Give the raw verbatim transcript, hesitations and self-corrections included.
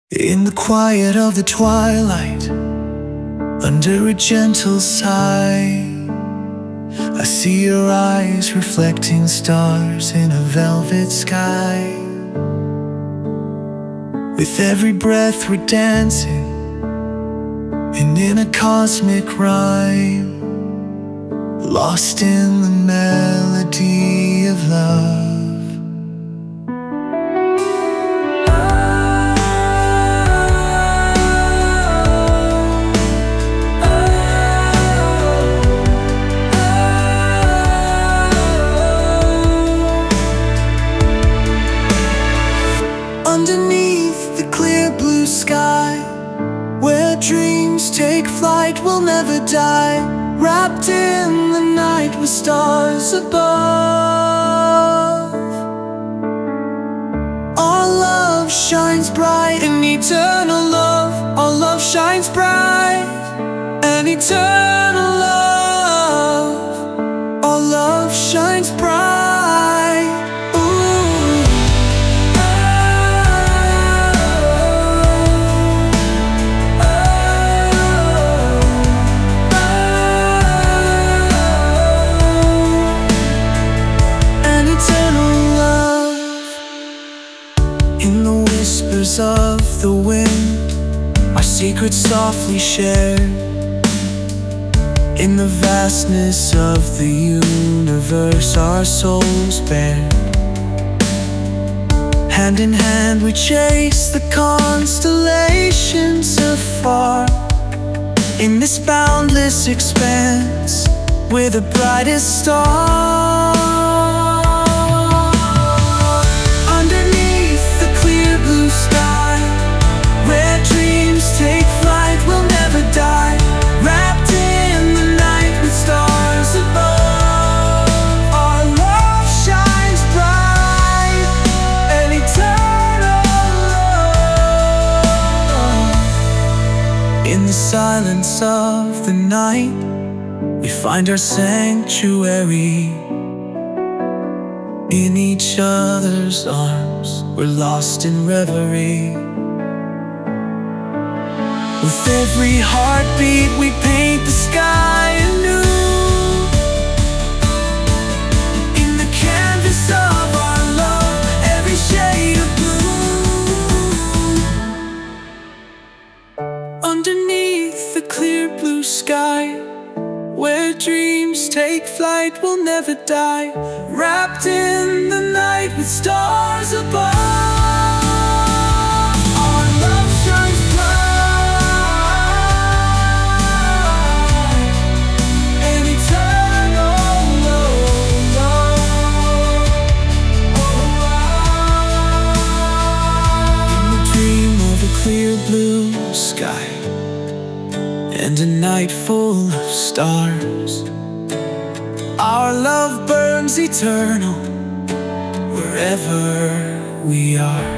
In the quiet of the twilight, under a gentle sigh, I see your eyes reflecting stars in a velvet sky. With every breath we're dancing, and in a cosmic rhyme, lost in the melody of love. Underneath the clear blue sky, where dreams take flight, will never die, wrapped in the night with stars above. Our love shines bright in eternal love. Our love shines bright and eternal love. Our love shines bright. In the whispers of the wind, our secrets softly shared. In the vastness of the universe, our souls bear. Hand in hand we chase the constellations afar. In this boundless expanse, we're the brightest star. In the silence of the night, we find our sanctuary. In each other's arms, we're lost in reverie. With every heartbeat, we paint the sky anew. In the canvas of our love, every shade of blue. Underneath the clear blue sky, where dreams take flight, will never die, wrapped in the night with stars above. Our love shines bright and eternal love. In the dream of a clear blue sky and a night full of stars, our love burns eternal wherever we are.